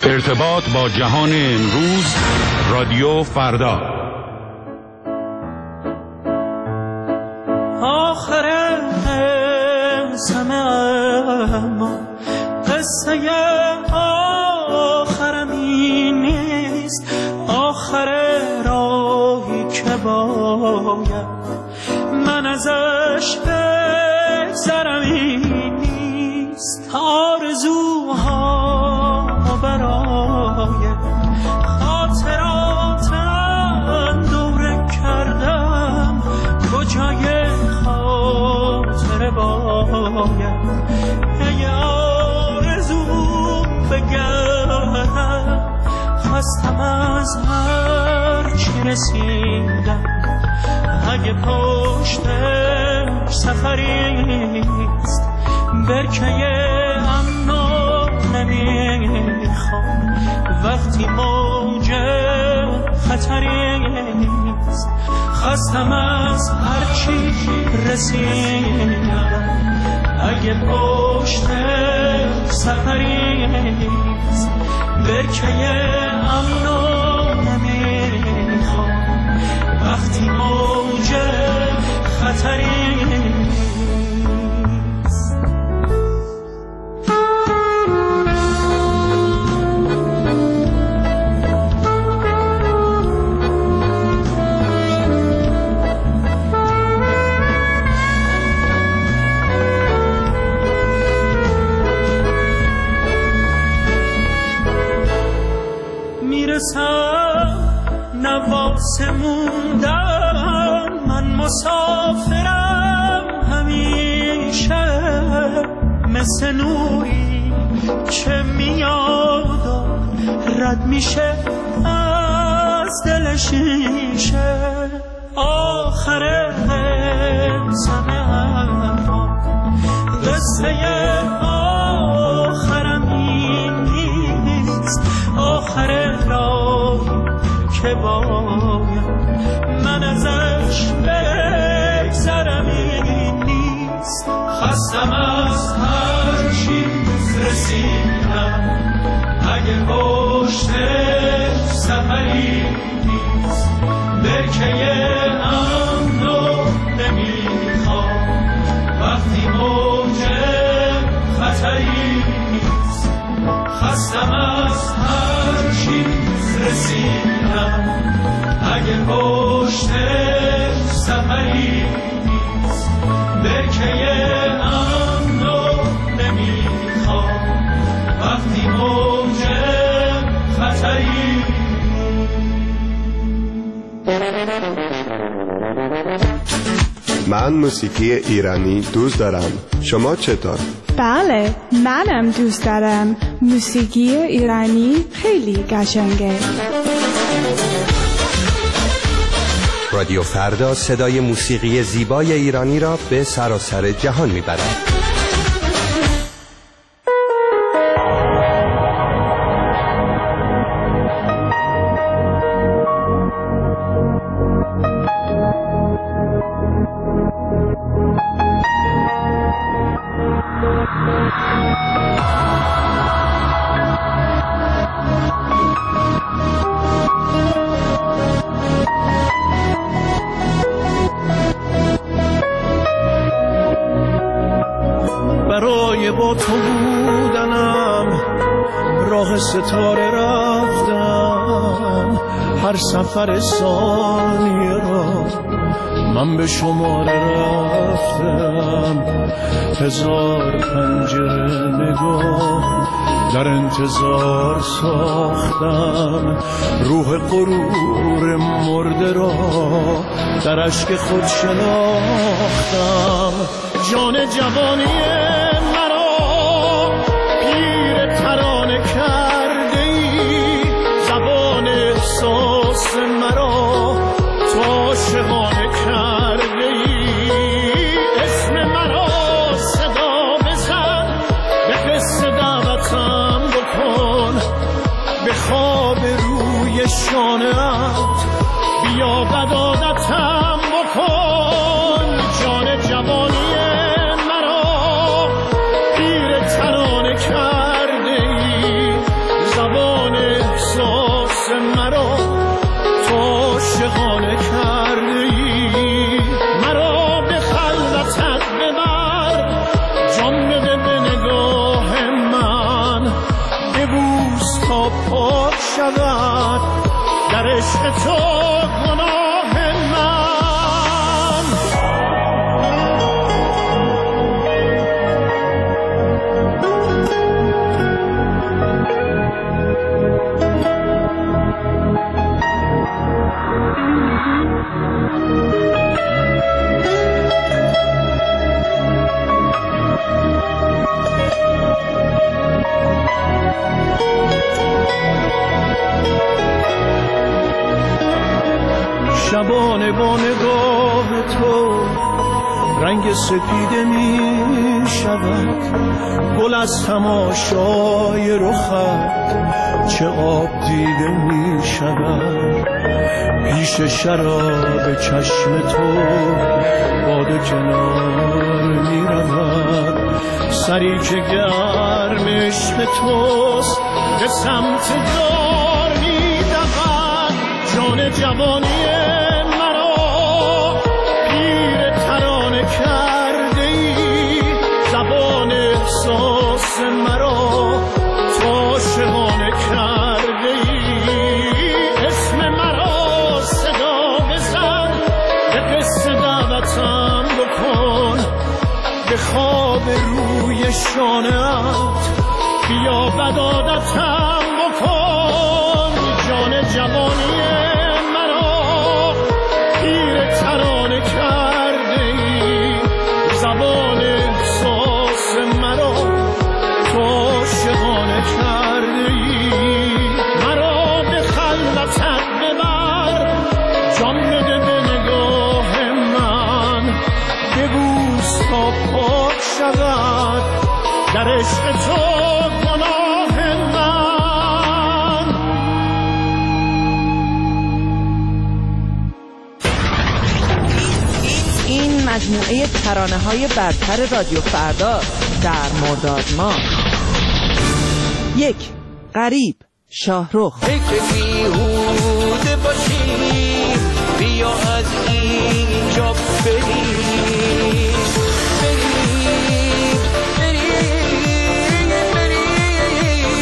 ارتباط با جهان امروز، رادیو فردا. آخر همه اما قصه آخرم این نیست، آخر راهی که باید من ازش بگذرم این نیست. آرزوها برای خاطراتم دوره کردم، کجای خاطر باید ای آرزو بگردم. خستم از هر چی رسیدم، اگه پشت سفریست برکه امنو نمیخوام. وقتی موج خطریست خستم از هر چی رسیدم، اگه پشت سفریست برکه امنو نمیخوام. وقتی موج خطریست. نواسه موندن من مسافرم همیشه، مثل نوری که میاد و رد میشه از دل شیشه. آخر زمه اما قصه آخرم این نیست، آخر راهی که باید من ازش بگذرم این نیست. خستم از هر چی رسیدم، اگه پشت سفری نیست برکه امنو نمیخوام. وقتی موج خطری نیست خستم از هر چی رسیدم، اگه پشت سفری نیست برکه امنو نمیخوام. وقتی موج خطری. من موسیقی ایرانی دوست دارم. شما چطور؟ بله، منم دوست دارم. موسیقی ایرانی خیلی قشنگه. رادیو فردا صدای موسیقی زیبای ایرانی را به سراسر جهان میبرد. با تو بودنم راه ستاره رفتم، هر سفر ثانیه را من به شماره رفتم. هزار پنجره نگاه در انتظار ساختم، روح غرور مرده را در اشک خود شناختم. جان جوانی احساس مرا تو عاشقانه کرده ای. اسم مرا صدا بزن، به قصه دعوتم بکن، به خواب روی شانه‌ات بیا بدادتم بکن. جان جوانی مرا پیر ترانه کرده ای، زبان تا پاک شود در عشق تو گناه من. شبانه با نگاه تو رنگ سپیده می شود، گل از تماشای رخت چه آب دیده می شود. پیش شراب چشم تو باده کنار می رود، سری که گرم عشق توست به سمت دار می دود. جان جوانی احساس مرا تو شبانه کرده ای. اسم مرا صدا بزن، به قصه دعوتم بکن، به خواب روی شانه‌ات بیا بدادتم بکن. جان جوانی مرا پیر ترانه کرده ای، زبان احساس مرا تو شبانه کرده ای. مرا به خلوتت ببر، جان بده به نگاه من، ببوس تا پاک شود در عشق تو گناه من. این مجموعه ترانه‌های برتر رادیو فردا در مرداد ماه. 1. غریب، شاهرخ. فکر بیهوده باشی، بیا از اینجا بریم، بریم، بریم، بریم.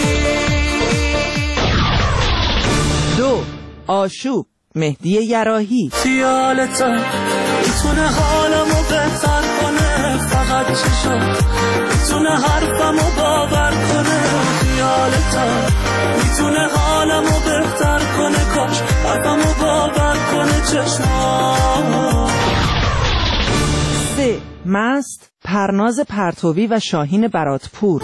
2. آشوب، مهدی یراحی. خیالت میتونه حالمو بهتر کنه، فقط چشم میتونه حرفمو باور کنه. خیالت میتونه حالمو بهتر کنه، کاش حرفمو باور کنه چشمام. 3. مست، پرناز پرتوی و شاهین براتپور.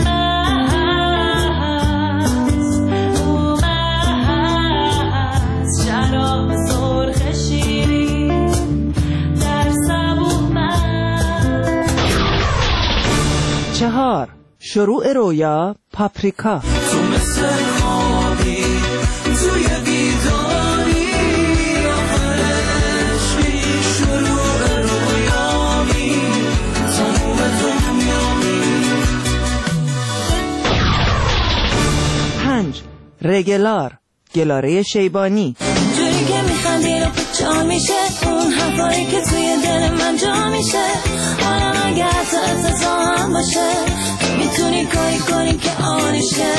چهار. شروع رویا، پاپریکا. تو مثل خوابی توی بیداری، آخرشی شروع رویامی، تموم دنیامی. 5. رگلار، گلاره شیبانی. جوری که میخندی رو پچا میشه، اون حرفایی که توی دل من جا میشه. حالا اگه حتی افتضا هم باشه، میتونی کاری کنی که آنشه.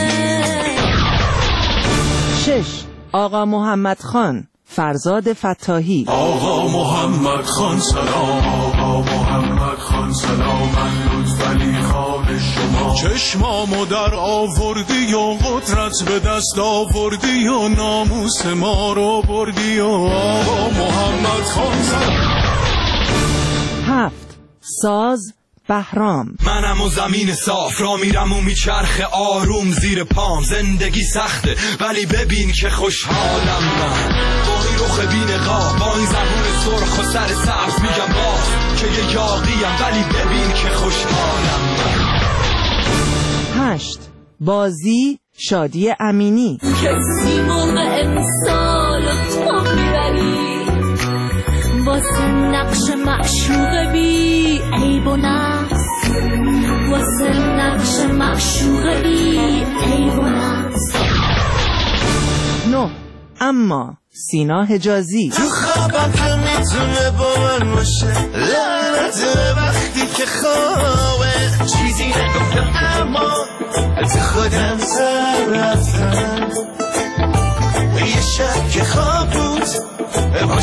6. آقا محمد خان، فرزاد فتاحی. آقا محمد خان سلام، آقا محمد خان سلام، من لطفعلی خان شما. چشمامو در آوردی و قدرت به دست آوردی و ناموس ما رو بردی و آقا محمد خان سلام. 7. ساز، بهرام. منم و زمین صاف را میرم و میچرخه آروم زیر پام. زندگی سخته ولی ببین که خوشحالم من، با این رخ بی‌نقاب، با این زبون سرخ و سر سبز میگم باز که یه یاقیم، ولی ببین که خوشحالم من. 8. بازی، شادی امینی. کسی موقع امسال تو میبری، واسه نقش معشوق بی عیب و نقص، واسه نقش معشوق بی عیب و نقص. 9. اما، سینا حجازی. تو خوابم که میتونه با من باشه، لعنت وقتی که خوابه چیزی نگفتم اما از خودم سر رفت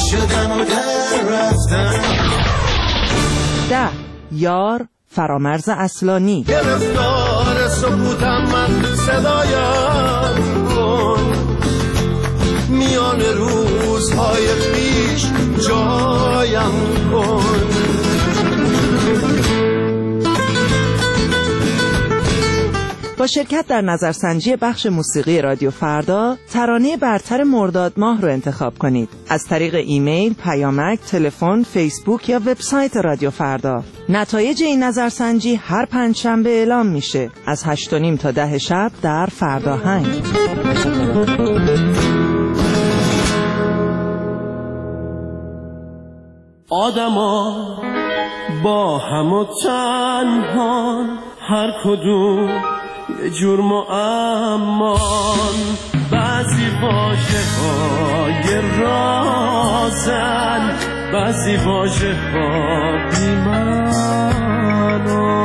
شدن و در رفتن. 10. یار فرامرز اصلانی. گرفتار سکوتم من صدایم کن، میان روزهای پیش جایم کن. با شرکت در نظرسنجی بخش موسیقی رادیو فردا ترانه برتر مرداد ماه رو انتخاب کنید از طریق ایمیل، پیامک، تلفن، فیسبوک یا وبسایت رادیو فردا. نتایج این نظرسنجی هر پنجشنبه اعلام میشه از 8:30 تا 10 شب در فرداهنگ. آدما با هم و تنها، هر کدوم یه جرم و امان، بعضی واژه های رازن، بعضی واژه ها بی‌معنان.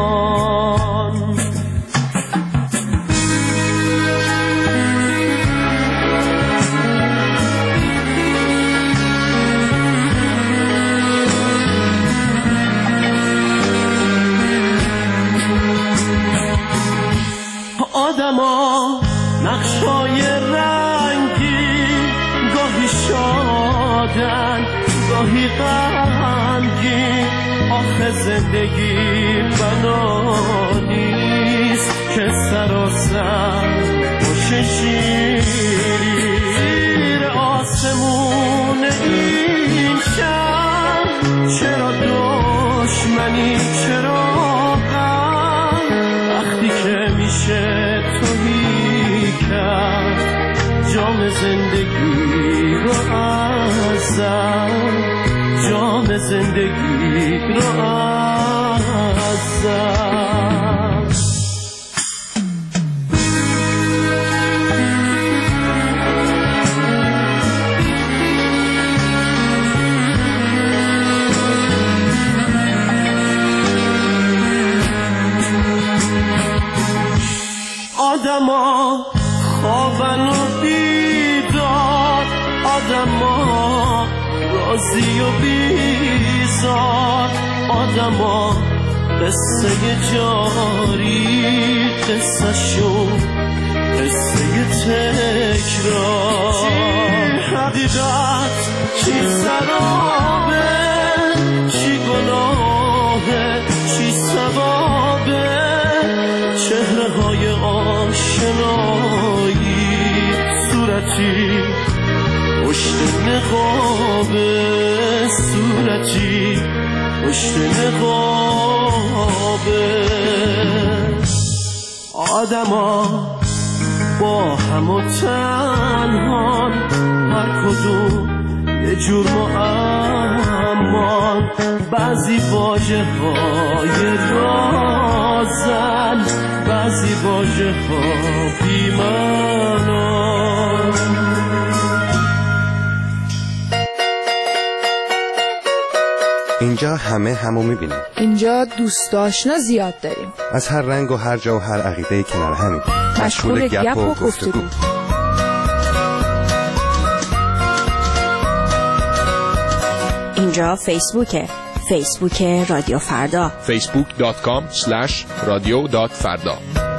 آدما نقشای رنگی، گاهی شادن گاهی غمگین. آخه زندگی بنا نیست که سراسر باشه شیر آسمون این شب. چرا دشمنی، چرا غم، وقتی که میشه جام زندگی رو ازم، جام زندگی رو ازم. آدما خوابن و بیدار، آدما راضی و بیزار، آدما قصه جاری، قصه شو قصه تکرار. حقیقت چی سرابه، چی گناهه، چی ثوابه، چهره های آشنایی، صورتی پشت نقابه، صورتی پشت نقابه. آدما با هم و تنها، هر کدوم یه جرم و امان، بعضی واژه های رازن، بعضی واژه ها بی‌معنان. اینجا همه همو میبینیم. اینجا دوست آشنا زیاد داریم، از هر رنگ و هر جا و هر عقیده کنار همیم، مشغول گپ و گفتگو. اینجا فیسبوکه، فیسبوک رادیو فردا، facebook.com/radio.farda.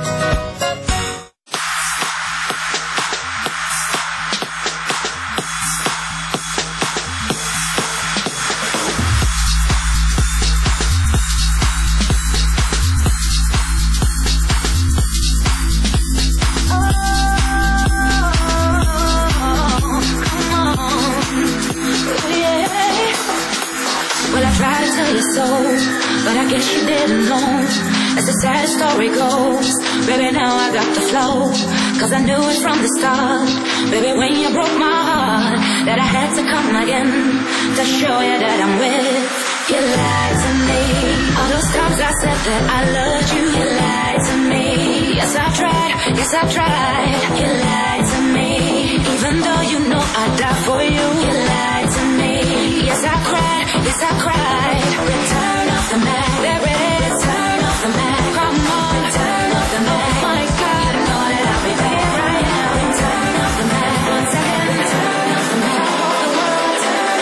But I guess you didn't know. As the sad story goes, baby, now I got the flow. Cause I knew it from the start, baby, when you broke my heart, that I had to come again to show you that I'm with. You lied to me. All those times I said that I loved you, you lied to me. Yes, I tried, yes, I tried. You lied to me. Even though you know I'd die for you, you lied to me. Yes, I cried, yes, I cried. Return of the Mac, there it is. Turn off the Mac, come on. Turn off the Mac, oh my God, I know that I'll be back right now. Turn off the Mac, once again. Turn off the Mac, the world. Turn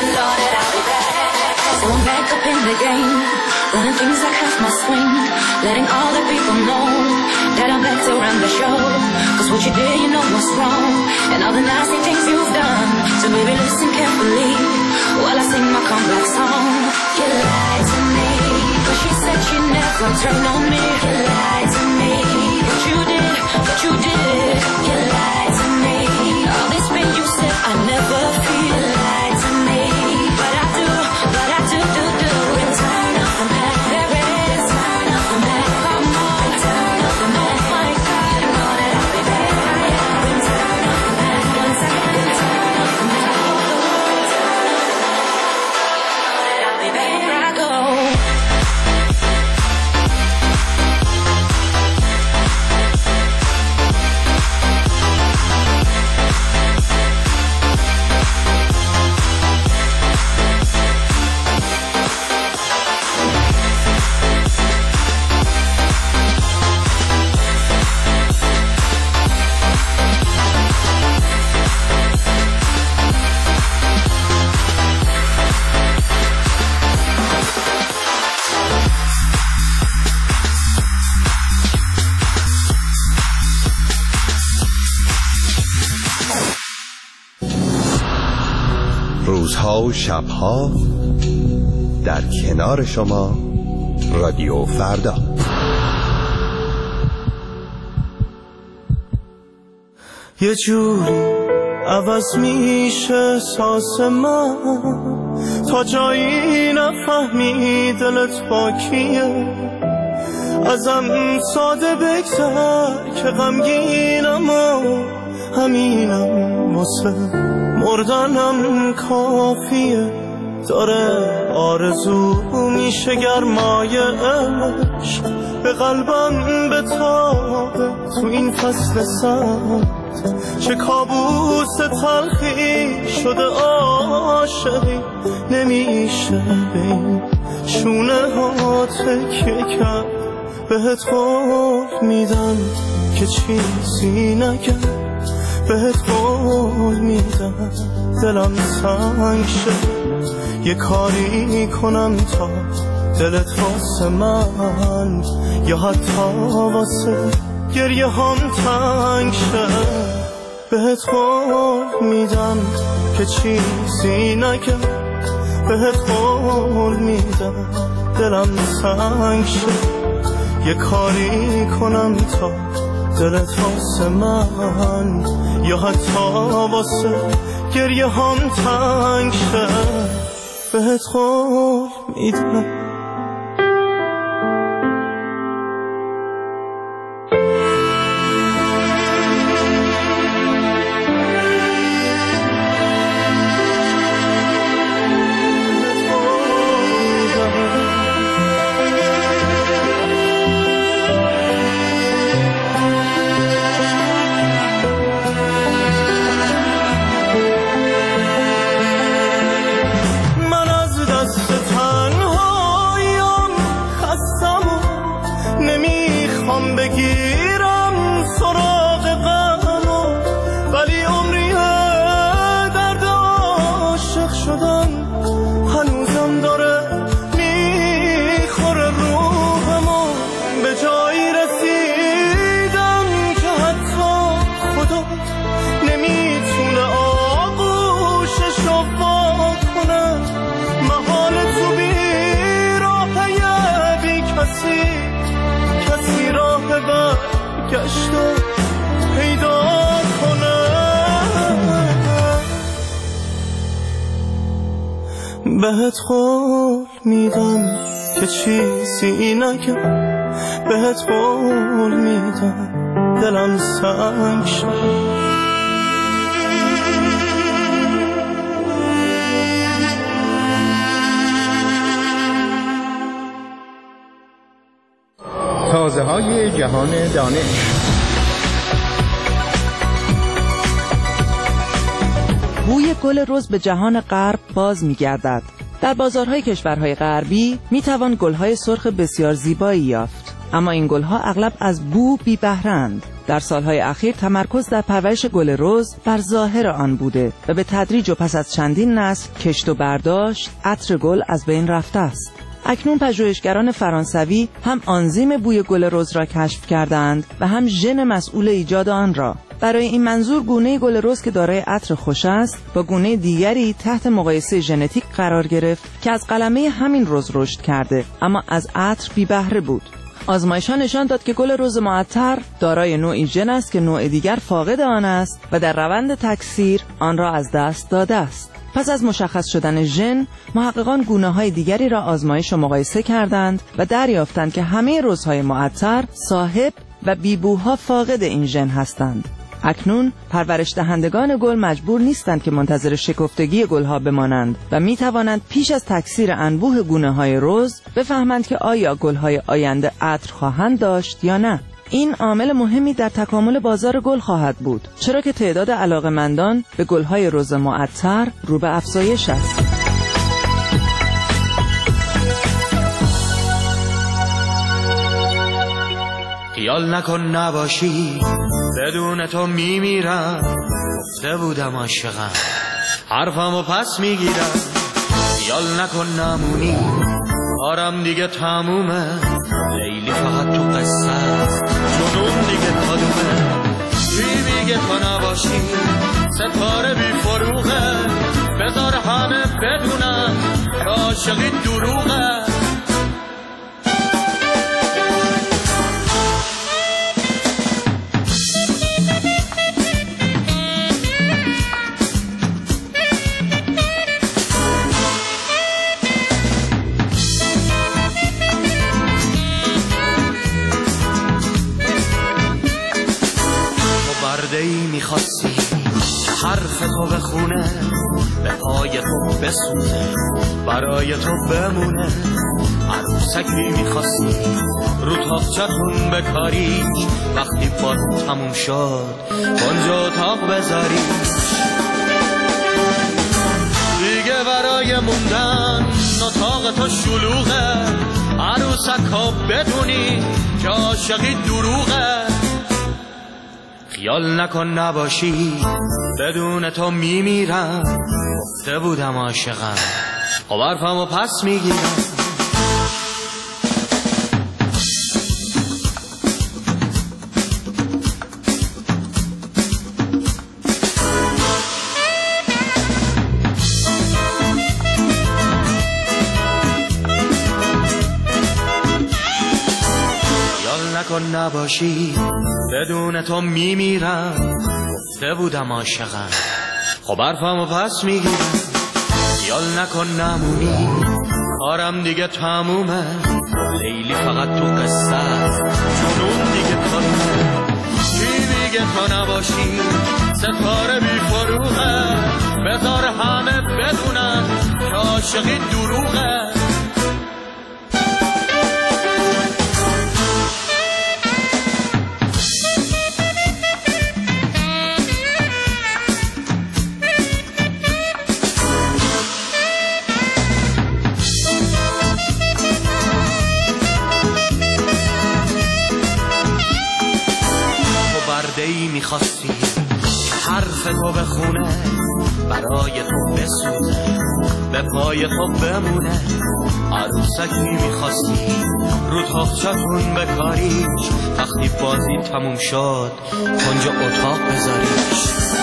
know that I'll be back. So I'm back up in the game, running things like half my swing, letting all the people know that I'm back to run the show. Cause what you did, you know what's wrong, and all the nasty things you've done. So baby, listen carefully while I sing my comeback song. You lied to me, but she said she never turned on me. You lied to me, but you did, you lied to me. All this pain you said I never feel. You lied to me, but I do. And turn up the back, there is turn up the back. Come on, turn up the back. My God, you know that I'll be back. And turn up the back, one second, turn up the back. I'll be back. Here I go. روزها و شبها در کنار شما رادیو فردا. یه جوری عوض میشه احساس من تا جایی نفهمی دلت با کیه. ازم ساده بگذر که غمگینم و همینم واسه مردنم کافیه. داره آرزو میشه گرمای عشق به قلبم بتابه تو این فصل سرد. چه کابوس تلخی شده عاشقی، نمیشه به این شونه ها تکیه کرد. بهت قول میدم که چیزی نگم، بهت قول میدم دلم سنگ شد. یه کاری کنم تا دلت واسه من یا حتی واسه گریه هم تنگ شد. بهت قول میدم که چیزی نگم، بهت قول میدم دلم سنگ شد. یه کاری کنم تا دلت واسه من یا حتی واسه گریه هم تنگ شد. بهت قول میدم. بگیرم سراغ غمو، ولی عمریه درد عاشق شدن هنوزم داره میخوره روحمو. به جایی رسیدم که حتی خدا نمیتونه آغوششو وا کنه. محال تو بی راه بی کسی راه برگشتو پیدا کنه. بهت قول میدم که چیزی نگم، بهت قول میدم دلم سنگ شد. تازه های جهان دانش. بوی گل رز به جهان غرب باز می‌گردد. در بازارهای کشورهای غربی می‌توان گل‌های سرخ بسیار زیبایی یافت. اما این گلها اغلب از بو بی بهره‌اند. در سالهای اخیر تمرکز در پرورش گل رز بر ظاهر آن بوده و به تدریج و پس از چندین نسل کشت و برداشت عطر گل از بین رفته است. اکنون پژوهشگران فرانسوی هم آنزیم بوی گل رز را کشف کردند و هم ژن مسئول ایجاد آن را. برای این منظور گونه گل رز که دارای عطر خوش است با گونه دیگری تحت مقایسه ژنتیک قرار گرفت که از قلمه همین رز رشد کرده اما از عطر بی بهره بود. آزمایش‌ها نشان داد که گل رز معطر دارای نوعی ژن است که نوع دیگر فاقد آن است و در روند تکثیر آن را از دست داده است. پس از مشخص شدن ژن، محققان گونه‌های دیگری را آزمایش و مقایسه کردند و دریافتند که همه رزهای معطر صاحب و بیبوها فاقد این ژن هستند. اکنون پرورش دهندگان گل مجبور نیستند که منتظر شکفتگی گلها بمانند و می توانند پیش از تکثیر انبوه گونه‌های رز بفهمند که آیا گلهای آینده عطر خواهند داشت یا نه. این عامل مهمی در تکامل بازار گل خواهد بود، چرا که تعداد علاقه‌مندان به گلهای رز معطر رو به افزایش است. خیال نکن نباشی بدون تو میمیرم، گفته بودم عاشقم حرفمو پس میگیرم. خیال نکن نمونی کارم دیگه تمومه، لیلی فقط تو قصه است جنون دیگه کدومه. چی میگه تو نباشی ستاره بی فروغه، بذار همه بدونم که عاشقی دروغه. برده‌ای میخواستی حرف تو بخونه، به پای تو بسوزه برای تو بمونه. عروسکی میخواستی رو تاقچتون بکاریش، وقتی باز تموم شد اونجا اتاق بذاریش. دیگه برای موندن اتاق تو شلوغه، عروسکا بدونی که عاشقی دروغه. خیال نکن نباشی بدون تو میمیرم، گفته بودم عاشقم خب حرفمو پس میگیرم. خیال نکن نباشی بدون تو میمیرم، گفته بودم عاشقم خب حرفمو پس میگیرم. خیال نکن نمونی کارم دیگه تمومه، لیلی فقط تو قصه جنون دیگه کدومه. چی میگه تو نباشی ستاره بی فروغه، بذار همه بدونن که عاشقی دروغه. برده‌ای میخواستی حرف تو بخونه، برای تو بسوزه به پای تو بمونه. عروسکی میخواستی رو تاقچتون بکاریش، وقتی بازی تموم شد کنج اتاق بذاریش.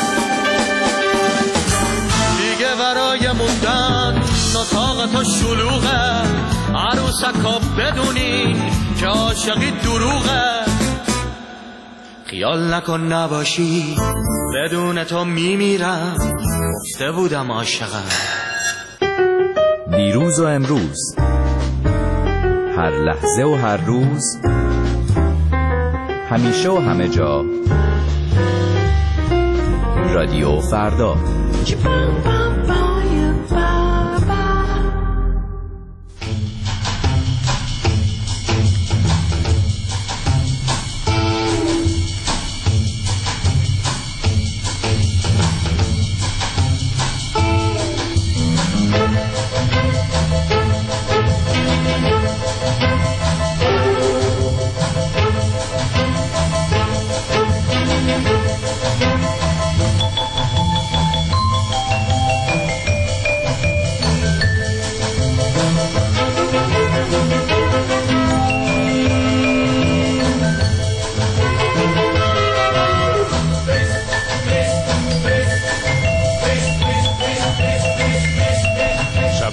دیگه برای موندن اتاق تو شلوغه، عروسکا بدونین که عاشقی دروغه. خیال نکن نباشی بدون تو میمیرم، گفته بودم عاشقم. دیروز و امروز، هر لحظه و هر روز، همیشه و همه جا، رادیو فردا.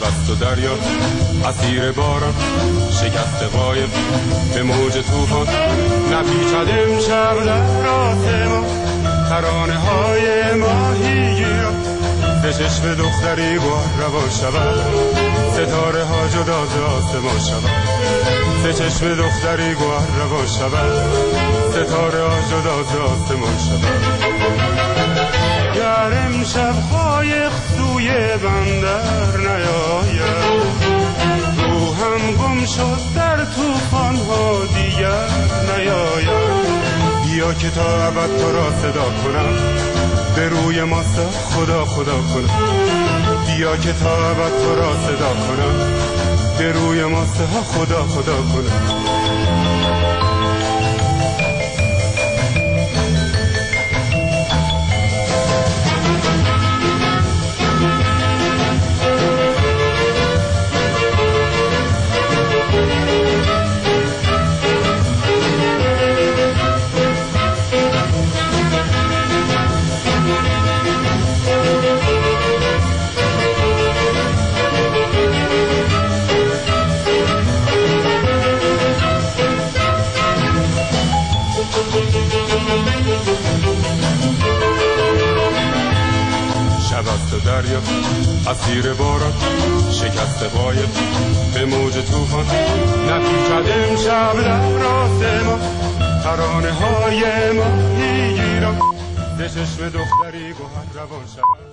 شبست و دریا اسیر باران، شکست قایق به موج طوفان، نپیچد امشب در آسمان ترانه های ماهیگیران، به چشم دختری بار روان شود ستاره ها جدا ز آسمان شود، به چشم دختری گوهر روان شود ستاره ها جدا ز آسمان شود. گر امشب قایق سوی بندر نیاید، روحم گم شد در طوفان ها دیگر نیاید. بیا که تا ابد تو را صدا کنم، به روی ماست خدا خدا کنم. بیا که تا ابد تو را صدا کنم، به روی ماست خدا خدا کنم. شبست و دریا اسیر باران، شکست قایق به موج طوفان، نپیچد امشب در آسمان ترانه های ماهیگیران، ز چشم دختری گوهر روان شود